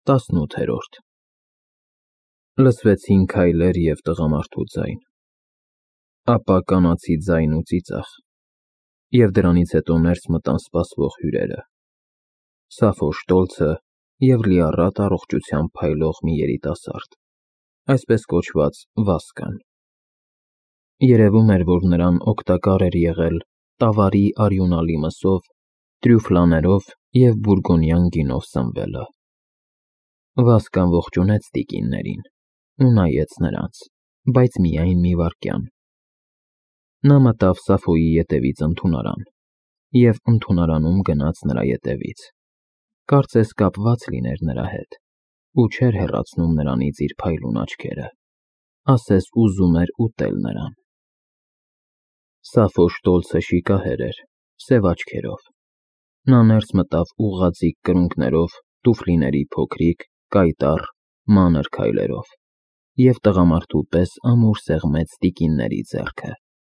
18-րդ Լսվեցին քայլեր և տղամարդու ձայն, ապա կանացի ձայն ու ծիծաղ, և դրանից հետո ներս մտան սպասվող հյուրերը, Սաֆո Շտոլցը և լիառատ առողջությամբ փայլող մի երիտասարդ, այսպես կոչված Վասկան։ Երևում էր, որ նրան օգտակար էր եղել տավարի արյունալի մսով, տրյուֆլաներով և բուրգոնյան գինով սնվելը։ Վասկան ողջունեց տիկիններին ու նայեց նրանց, բայց միայն մի վայրկյան։ Նա մտավ Սաֆոյի ետևից ընդունարան և ընդունարանում գնաց նրա ետևից, կարծես կապված լիներ նրա հետ ու չէր հեռացնում նրանից իր փայլուն աչքերը, ասես ուզում էր ուտել նրան։ Սաֆո Շտոլցը շիկահեր էր, սև աչքերով։ Նա ներս մտավ ուղղաձիգ կրունկներով, տուֆլիների փոքրիկ, կայտառ, մանր քայլերով և տղամարդու պես ամուր սեղմեց տիկինների ձեռքը։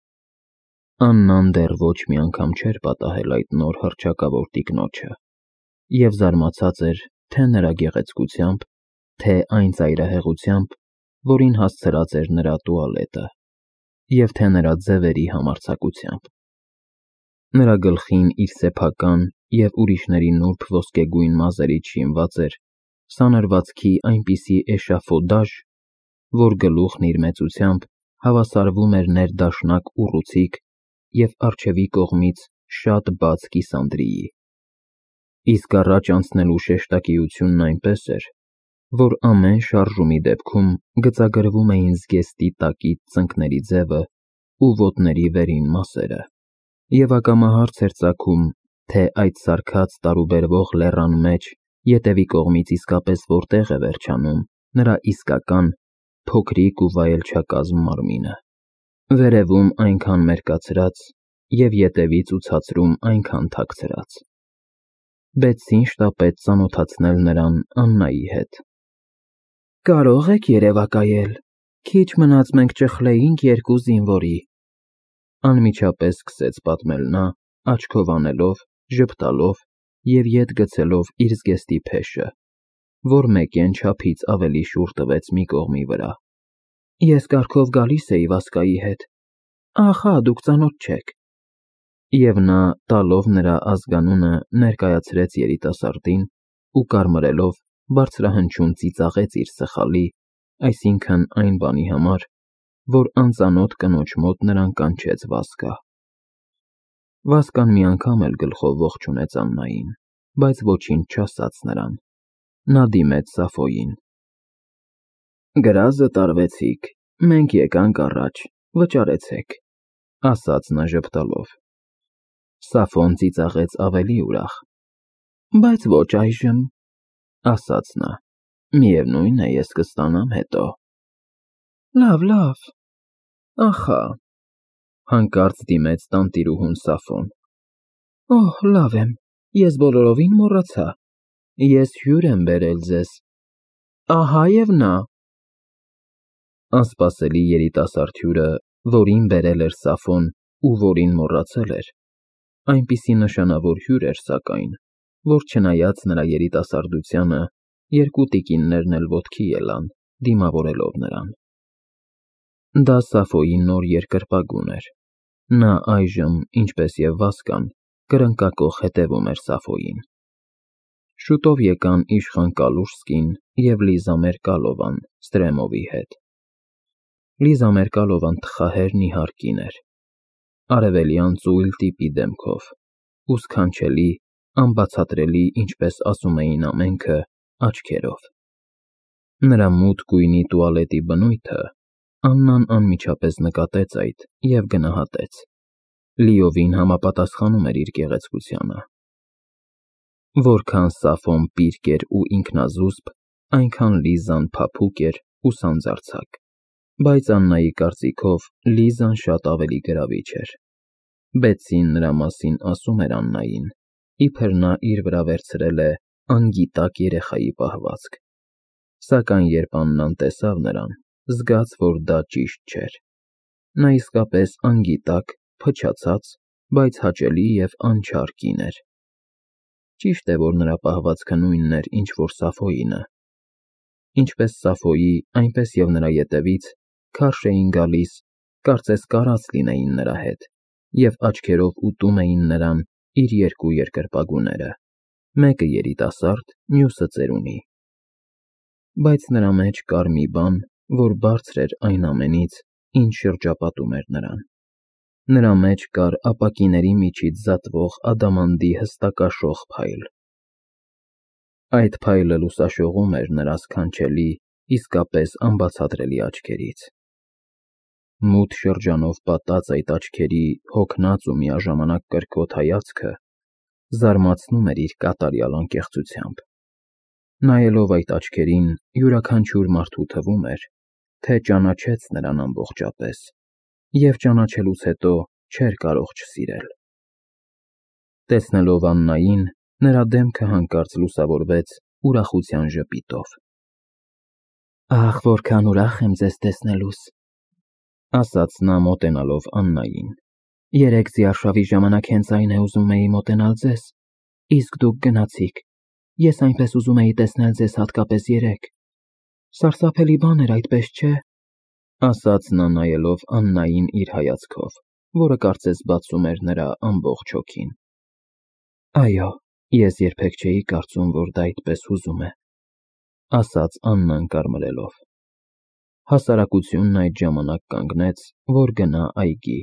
Աննան դեռ ոչ մի անգամ չէր պատահել այդ նոր հռչակավոր տիկնոջը և զարմացած էր թե նրա գեղեցկությամբ, թե այն ծայրահեղությամբ, որին հասցրած էր նրա տուալետը, և թե նրա ձևերի համարձակությամբ։ Նրա գլխին իր սեփական և ուրիշների նուրբ ոսկեգույն մազերից շինված էր սանրվածքի այնպիսի էշաֆոդաժ, որ գլուխն իր մեծությամբ հավասարվում էր ներդաշնակ ուռուցիկ և առջևի կողմից շատ բաց կիսանդրիի, իսկ առաջ անցնելու շեշտակիությունն այնպես էր, որ ամեն շարժումի դեպքում գծագրվում էին զգեստի տակից ծնկների ձևը ու ոտների վերին մասերը, և ակամահարց էր ծագում, թե այդ սարքած տարուբերվող լեռան մեջ ետևի կողմից իսկապես որտեղ է վերջանում նրա իսկական, փոքրիկ ու վայելչակազմ մարմինը, վերևում այնքան մերկացրած և ետևից ու ցածրում այնքան թաքցրած։ Բեցսին շտապեց ծանոթացնել նրան Աննայի հետ։ «Կարո՞ղ եք երևակայել, քիչ մնաց մենք ճխլեինք երկու զինվորի», անմիջապես սկսեց պատմել նա, աչքով անելով, ժպտալով և ետ գցելով իր զգեստի փեշը, որ մեկեն չափից ավելի շուռ տվեց մի կողմի վրա։ «Ես կառքով գալիս էի Վասկայի հետ, ախա, դուք ծանոթ չեք»։ Եվ նա, տալով նրա ազգանունը, ներկայացրեց երիտասարդին ու կարմրելով, բարձրահնչյուն ծիծաղեց իր սխալի, այսինքն այն բանի համար, որ անծանոթ կնոջ մոտ նրան կանչեց Վասկա։ Վասկան մի անգամ էլ գլխով ողջունեց Աննային, բայց ոչինչ չասաց նրան։ Նա դիմեց Սաֆոյին։ «Գրազը տարվեցիք, մենք եկանք առաջ, վճարեցեք», ասաց նա ժպտալով։ Սաֆոն ծիծաղեց ավելի ուրախ։ «Բայց ոչ այժմ», ասաց նա, «միևնույն է, ես կստանամ հետո»։ Լավ, ախա, հանկարծ դիմեց տանտիրուհուն Սաֆոն։ Օհ, լավ եմ, ես բոլորովին մոռացա, ես հյուր եմ բերել ձեզ։ Ահա և նա։ Անսպասելի երիտասարդ հյուրը, որին բերել էր Սաֆոն ու որին մոռացել էր, այնպիսի նշանավոր հյուր էր սակայն, որ չնայած նրա երիտասարդությանը, երկու տիկիններն էլ ոտքի ելան, դիմավորելով նրան։ Դա Սաֆոյի նոր երկրպագուն էր։ Նա այժմ, ինչպես և Վասկան, կրնկակոխ հետևում էր Սաֆոյին։ Շուտով եկան իշխան Կալուշսկին և Լիզա Մերկալովան Ստրեմովի հետ։ Լիզա Մերկալովան թխահեր նիհար կին էր, արևելյան ծույլ տիպի դեմքով ու սքանչելի, անբացատրելի, ինչպես ասում էին ամենքը, աչքերով։ Նրա մութ գույնի տուալետի բնույթը Աննան անմիջապես նկատեց այդ և գնահատեց։ Լիովին համապատասխանում էր իր գեղեցկությանը։ Որքան Սաֆոն պիրկ էր ու ինքնազուսպ, այնքան Լիզան փափուկ էր ու սանձարձակ, բայց Աննայի կարծիքով Լիզան շատ ավելի գրավիչ էր։ Բեցսին նրա մասին ասում էր Աննային, իբր նա իր վրա վերցրել է անգիտակ երեխայի պահվածք, սակայն երբ Աննան տեսավ նրան, զգաց, որ դա ճիշտ չէր։ Նա իսկապես անգիտակ, փչացած, բայց հաճելի և անչար կին էր։ Ճիշտ է, որ նրա պահվածքը նույնն էր, ինչ որ Սաֆոյինը, ինչպես Սաֆոյի, այնպես և նրա ետևից, քարշ էին գալիս, կարծես կարած լինեին նրա հետ, և աչքերով ուտում էին նրան իր երկու երկրպագուները, մեկը երիտասարդ, մյուսը ծերունի։ Բայց նրա մեջ կար մի բան, որ բարձր էր այն ամենից, ինչ շրջապատում էր նրան։ Նրա մեջ կար ապակիների միջից զատվող ադամանդի հստակաշող փայլ։ Այդ փայլը լուսաշողում էր նրա սքանչելի, իսկապես անբացատրելի աչքերից։ Մութ շրջանով պատած այդ աչքերի հոգնած ու միաժամանակ կրքոտ հայացքը զարմացնում էր իր կատարյալ անկեղծությամբ։ Նայելով այդ աչքերին, յուրաքանչյուր մարդու թվում էր, թե ճանաչեց նրան ամբողջապես, և ճանաչելուց հետո չէր կարող չսիրել։ Տեսնելով Աննային, նրա դեմքը հանկարծ լուսավորվեց ուրախության ժպիտով։ «Ահ, որքան ուրախ եմ ձեզ տեսնելուս», ասաց նա մոտենալով Աննային։ «Երեկ ձիարշավի ժամանակ հենց այն է ուզում էի մոտենալ ձեզ, իսկ դուք գնացիք։ Ես այնպես ուզում էի տեսնել ձեզ հատկապես երեկ։ Սարսափելի բան էր, այդպես չէ», ասաց նա նայելով Աննային իր հայացքով, որը կարծես բացում էր նրա ամբողջ հոգին։ «Այո, ես երբեք չէի կարծում, որ դա այդպես հուզում է», ասաց Աննան կարմրելով։ Հասարակությունն այդ ժամանակ կանգնեց, որ գնա այգի։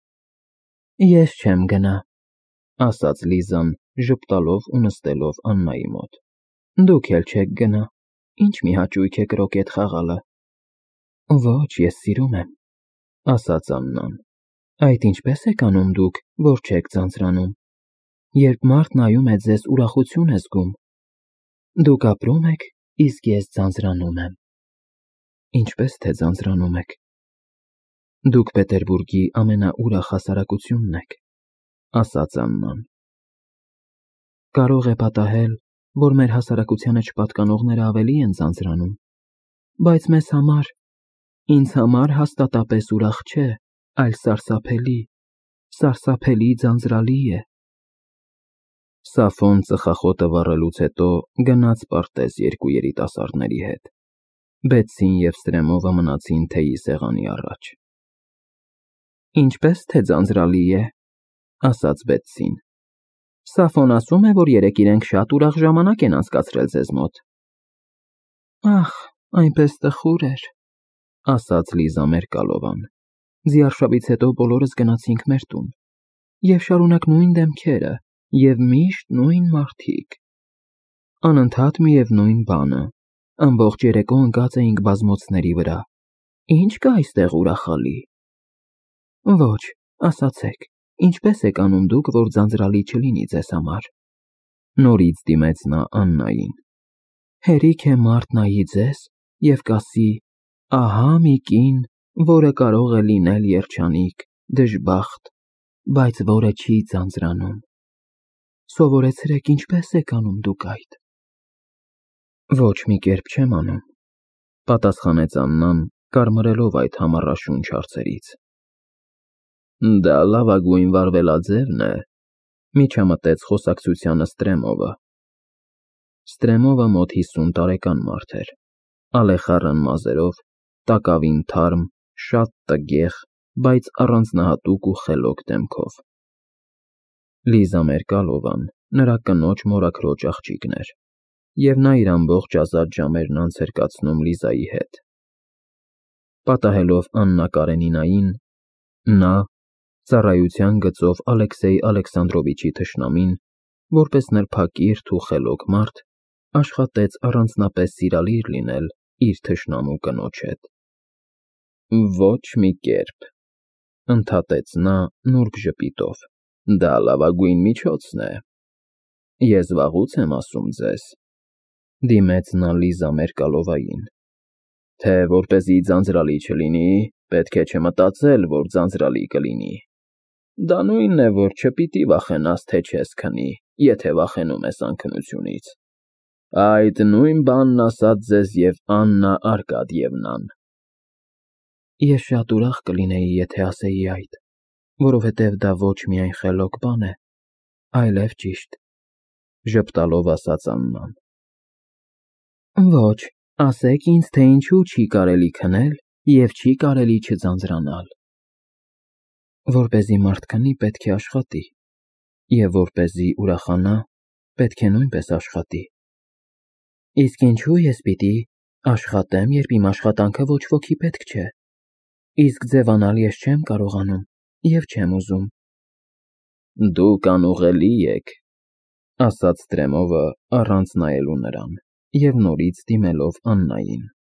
«Ես չեմ գնա», ասաց Լիզան, ժպտալով ու նստելով Աննայի մոտ։ «Դուք էլ չեք գնա, ինչ մի հաճույք է կրոկետ խաղալը»։ «Ոչ, ես սիրում եմ», ասաց Աննան։ «Այդ ինչպես եք անում դուք, որ չեք ձանձրանում։ Երբ մարդ նայում է ձեզ, ուրախություն է զգում։ Դուք ապրում եք, իսկ ես ձանձրանում եմ»։ «Ինչպես թե ձանձրանում եք։ Դուք Պետերբուրգի ամենաուրախ հասարակությունն եք», ասաց Աննան։ «Կարող է պատահել, որ մեր հասարակությանը չպատկանողները ավելի են ձանձրանում, բայց մեզ համար, ինձ համար հաստատապես ուրախ չէ, այլ սարսափելի ձանձրալի է»։ Սաֆոն ծխախոտը վառելուց հետո գնաց պարտեզ երկու երիտասարդների հետ։ Բեցսին և Ստրեմովը մնացին թեյի սեղանի առաջ։ «Ինչպես թե ձանձրալի է», ասաց Բեցսին։ «Սաֆոն ասում է, որ երեկ իրենք շատ ուրախ ժամանակ են անցկացրել ձեզ մոտ»։ «Ախ, այնպես տխուր էր», ասաց Լիզա Մերկալովան։ «Ձիարշավից հետո բոլորս գնացինք մեր տուն, և շարունակ նույն դեմքերը, և միշտ նույն մարդիկ։ Անընդհատ միևնույն բանը, ամբողջ երեկո ընկած էինք բազմոցների վրա։ Ինչ կա այստեղ ուրախալի։ Ոչ, ասացեք, ինչպես եք անում դուք, որ ձանձրալի չլինի ձեզ համար»։ Նորից դիմեց նա Աննային։ «Հերիք է մարդ նայի ձեզ և կասի. ահա մի կին, որը կարող է լինել երջանիկ, դժբախտ, բայց որը չի ձանձրանում։ Սովորեցրեք, ինչպես եք անում դուք այդ»։ «Ոչ մի կերպ չեմ անում», պատասխանեց Աննան, կարմրելով այդ համառաշունչ հարցերից։ «Դա լավագույն վարվելաձևն է», միջամտեց խոսակցությանը Ստրեմովը։ Ստրեմովը մոտ 50 տարեկան մարդ էր, ալեխառն մազերով, տակավին թարմ, շատ տգեղ, բայց առանձնահատուկ ու խելոք դեմքով։ Լիզա Մերկալովան նրա կնոջ մորաքրոջ աղջիկն էր, և նա իր ամբողջ ազատ ժամերն անց էր կացնում Լիզայի հետ։ Պատահելով Աննա Կարենինային, նա, ծառայության գծով Ալեքսեյ Ալեքսանդրովիչի թշնամին, որպես նրբակիրթ ու խելոք մարդ, աշխատեց առանձնապես սիրալիր լինել իր թշնամու կնոջ հետ։ «Ոչ մի կերպ», ընդհատեց նա նուրբ ժպիտով, «դա լավագույն միջոցն է։ Ես վաղուց եմ ասում ձեզ», դիմեց նա Լիզա Մերկալովային, «թե որպեսզի ձանձրալի չլինի, պետք է չմտածել, որ ձանձրալի կլինի։ Դա նույնն է, որ չպիտի վախենաս, թե չես քնի, եթե վախենում ես անքնությունից։ Այդ նույն բանն ասաց ձեզ և Աննա Արկադիևնան»։ «Ես շատ ուրախ կլինեի, եթե ասեի այդ, որովհետև դա ոչ միայն խելոք բան է, այլև ճիշտ», ժպտալով ասաց Աննան։ «Ոչ, Ասեք ինձ, թե ինչու չի կարելի քնել և չի կարելի չձանձրանալ։ Որպեսզի մարդ քնի, պետք է աշխատի, և որպեսզի ուրախանա, պետք է նույնպես աշխատի։ Իսկ ինչու ես պիտի աշխատեմ, երբ իմ աշխատանքը ոչ ոքի պետք չէ։ Իսկ ձևանալ ես չեմ կարողանում և չեմ ուզում։ Դուք անուղղելի եք, ասաց Ստրեմովը առանց նայելու նրան և նորից դիմելով Աննային։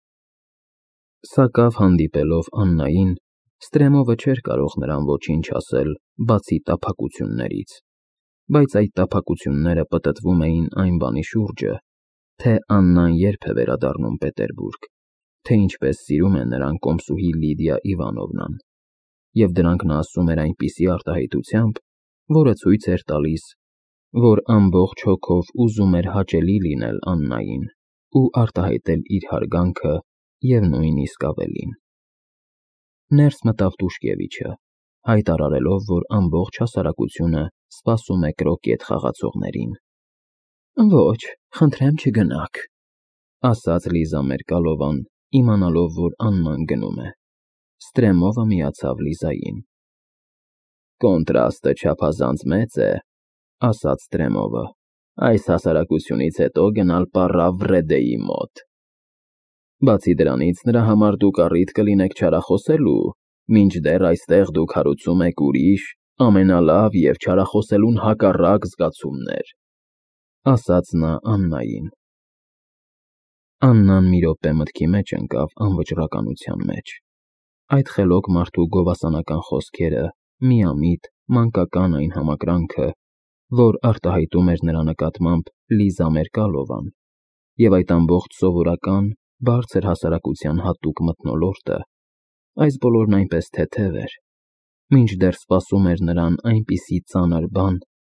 Սակավ հանդիպելով Աննային, Ստրեմովը չէր կարող նրան ոչինչ ասել, բացի տափակություններից, բայց այդ տափակությունները պտտվում էին այն բանի շուրջը, թե Աննան երբ է վերադառնում Պետերբուրգ, թե ինչպես սիրում է նրան կոմսուհի Լիդիա Իվանովնան, և դրանք նա ասում էր այնպիսի արտահայտությամբ, որը ցույց էր տալիս, որ ամբողջ հոգով ուզում էր հաճելի լինել Աննային ու արտահայտել իր հարգանքը և նույնիսկ ավելին։ Ներս մտավ Տուշկևիչը, հայտարարելով, որ ամբողջ հասարակությունը սպասում է կրոկետ խաղացողներին։ Ոչ, խնդրեմ չգնաք, ասաց Լիզա Մերկալովան, իմանալով, որ Աննան գնում է։ Ստրեմովը միացավ Լիզային։ Կոնտրաստը չափազանց մեծ է, ասաց Ստրեմովը, այս հասարակությունից հետո գնալ պառա Վրեդեի մոտ։ Բացի դրանից, նրա համար դուք առիթ կլինեք չարախոսելու, մինչդեռ այստեղ դուք հարուցում եք ուրիշ, ամենալավ և չարախոսելուն հակառակ զգացումներ, ասաց նա Աննային։ Աննան մի րոպե մտքի մեջ ընկավ անվճռականության մեջ։ Այդ խելոք մարդու գովասանական խոսքերը, միամիտ, մանկական այն համակրանքը, որ արտահայտում էր նրա նկատմամբ Լիզա Մերկալովան, և այդ ամբողջ սովորական, բարձր հասարակության հատուկ մթնոլորտը, այս բոլորն այնպես թեթև էր, մինչդեռ սպասում էր նրան այնպիսի ծանր բան,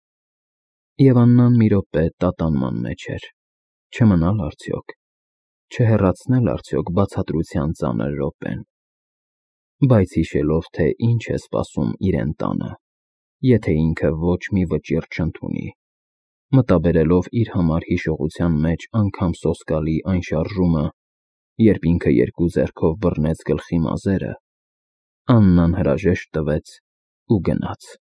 և Աննան մի րոպե տատանման մեջ էր, չմնալ արդյոք, չհեռացնել արդյոք բացատրության ծանր րոպեն, բայց հիշելով, թե ինչ է սպասում իրեն տանը, եթե ինքը ոչ մի վճիռ չընդունի, մտաբերելով իր համար հիշողության մեջ անգամ սոսկալի այն շարժումը, երբ ինքը երկու ձեռքով բռնեց գլխի մազերը, Աննան հրաժեշտ տվեց ու գնաց։